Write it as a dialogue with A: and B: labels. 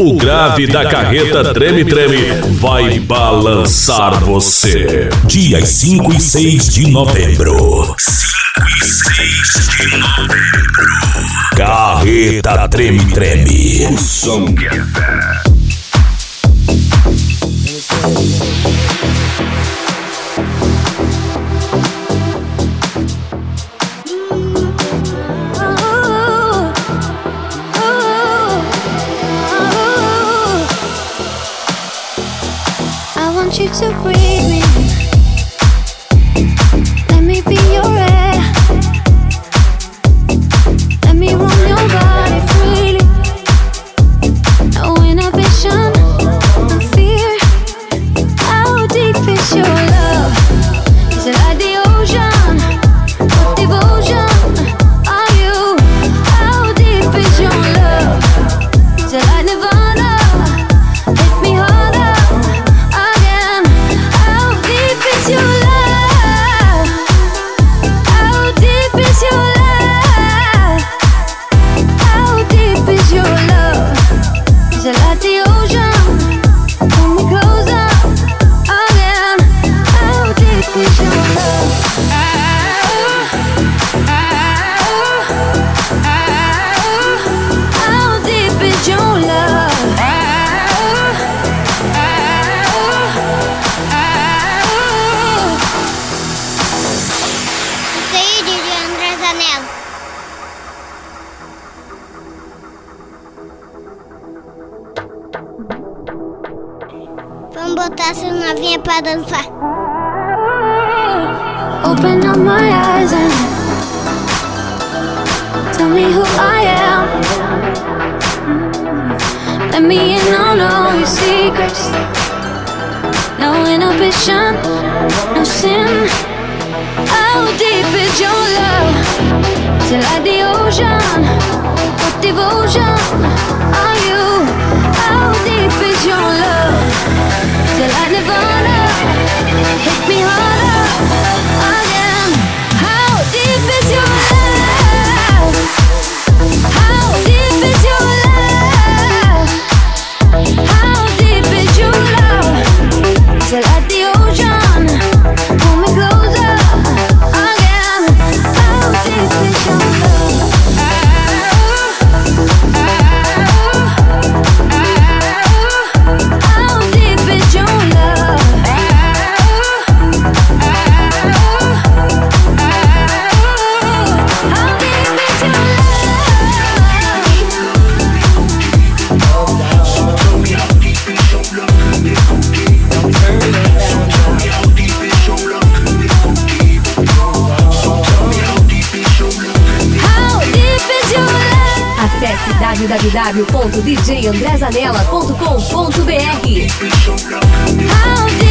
A: O grave da carreta Treme Treme vai balançar você.
B: Dias 5 e 6 de novembro.
A: 5 e 6 de novembro.
B: Carreta Treme Treme.
A: O som que é fera.
C: You to breathe me. Let me be your air. Let me roam your body freely. No inhibition, no fear. How deep is your love? Is it like the ocean? What devotion are you? How deep is your love? Is it like Nirvana? Hit me harder. Your love, how deep is your love? How deep is your love? Is it like the ocean? Pull me closer again. How deep is your love? How deep is your love?
D: Vamos botar essa novinha pra dançar.
C: Open up my eyes and tell me who I am. Let me in on all your secrets. No inhibition, no sin. How deep is your love? Is it like the ocean? What devotion are you? How deep is your love? Is it like Nirvana? Hit me harder again. How deep is your love? How deep is your love? How deep is your love? Is it like the ocean? Pull me closer again. How deep is your love? How deep is your love?
E: Acesse www.djandrezanella.com.br.